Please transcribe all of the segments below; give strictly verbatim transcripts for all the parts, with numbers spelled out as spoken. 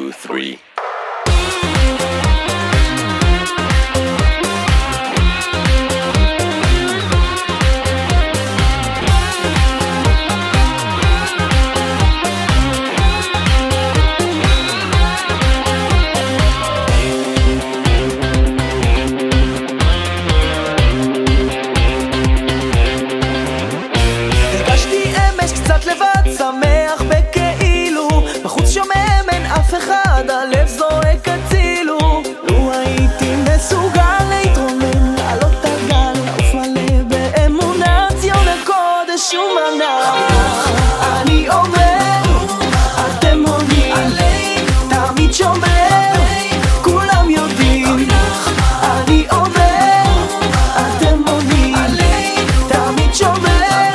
two, three. קצת לבד, שמח בכאילו, בחוץ שומם אין אף אחד, הלב זועק הצילו. לו הייתי מסוגל להתרומם, לעלות הגל, לעוף מלא באמונה, ציון הקודש ומנה. אני אומר, אתם עונים, תמיד שומר, כולם יודעים. אני אומר, אתם עונים, תמיד שומר,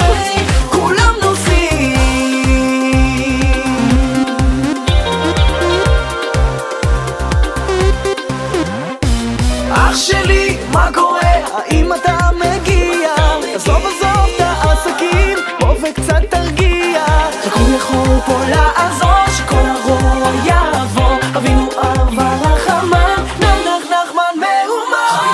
אח שלי, מה קורה? האם אתה מגיע? עזוב עזוב את העסקים, בוא וקצת תרגיע. הוא יכול פה לעזור, שכל הרוע יעבור. אבינו אב הרחמן, נח נחמן מהומה.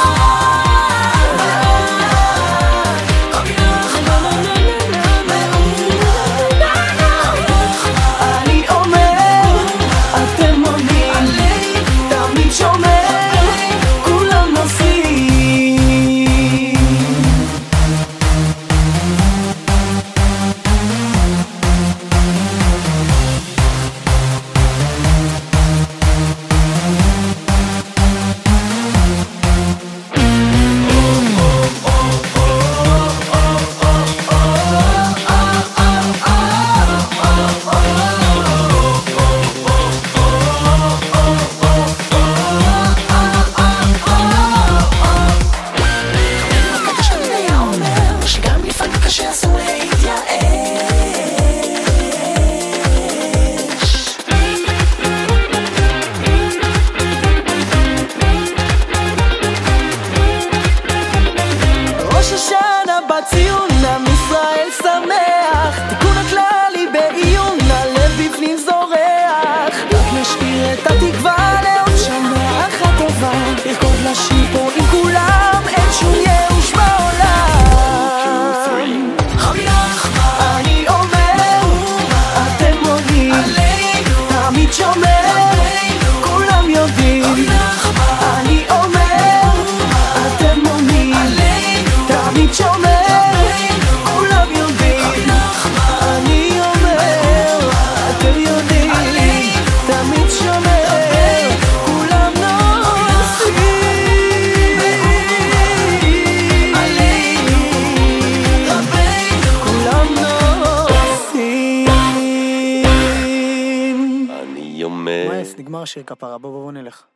אני אומר, אתם עונים, תמיד שומר, בציון עם ישראל שמח, תיקון הכללי בעיון, הלב בפנים זורח. רק נשאיר את התקווה לעוד שנה אחת טובה, לרקוד לשיר פה עם כולם, אין שום ייאוש בעולם. אני אומר, אתם עונים, תמיד שומר, כולם יודעים. אני אומר, אתם עונים, תמיד שומר, נגמר השיר כפרה, בוא בוא נלך.